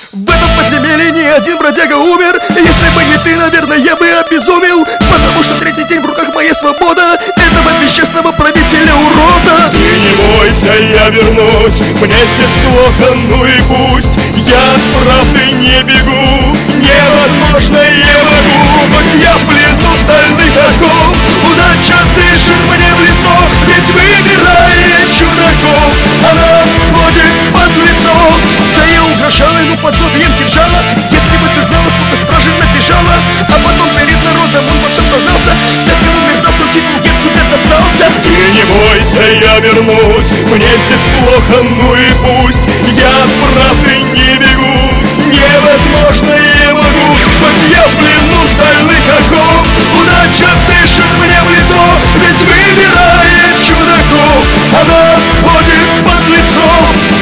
В этом подземелье ни один бродяга умер. Если бы не ты, наверное, я бы обезумел. Потому что третий день в руках моя свобода этого бесчестного правителя урода. Ты не бойся, я вернусь. Мне здесь плохо, ну и пусть. Я от правды не бегу. Невозможно, я могу. Хоть я в плену стальных оков. Удача дышит мне в лицо. Ведь выбирает чудаков. Она ходит под лицо. Да я угрожала ему подобием кинжала. Если бы ты знала, сколько стражей набежала. А потом перед народом он во всем сознался. Такому мерзавцу титул герцога достался. Ты не бойся, я вернусь. Мне здесь плохо, ну и пусть. Я от правды не бегу. Невозможно, я могу. Хоть я в плену стальных оков. Удача дышит мне в лицо. Ведь выбирает чудаков. Она ходит под лицо.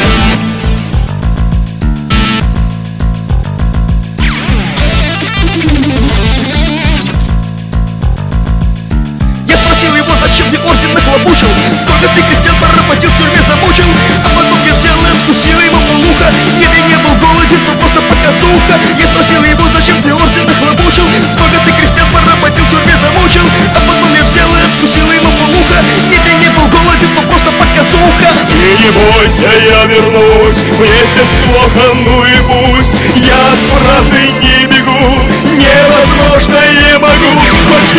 Зачем ты орден нахлобучил? Сколько ты крестьян поработил, в тюрьме замучил? А потом я взял и откусил ему полуха. Нет, я не был голоден, но просто показуха. Я спросил его, зачем ты орден нахлобучил? Сколько ты крестьян поработил, в тюрьме замучил? А потом я взял и откусил ему полуха. Нет, я не был голоден, но просто показуха. Ты не бойся, я вернусь. Мне здесь плохо, ну и пусть. Я от правды не бегу. Невозможно, я могу. Хоть